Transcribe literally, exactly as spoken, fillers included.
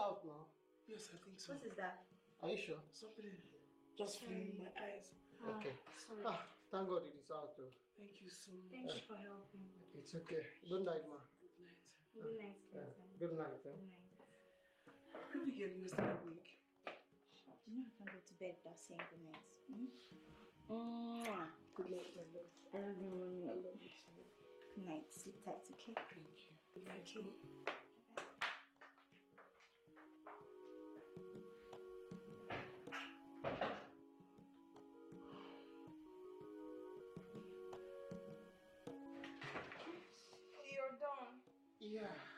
out now? Yes, I think so. What is that? Are you sure? Something just flew in my eyes. Ah, Okay. sorry. Ah, thank God it is out though. Thank you so much. Thank you for helping. It's okay. Good night, ma. Good night. Good night, Yeah. Clinton. Good night. Eh? Good night. When we get rest of the week. You know I can't go to bed without saying good night. Hmm? Mwah. Good night, my love. I love you, mommy. I love you too. Good night. Sleep tight, okay? Thank you. Good night, too. You're done. Yeah.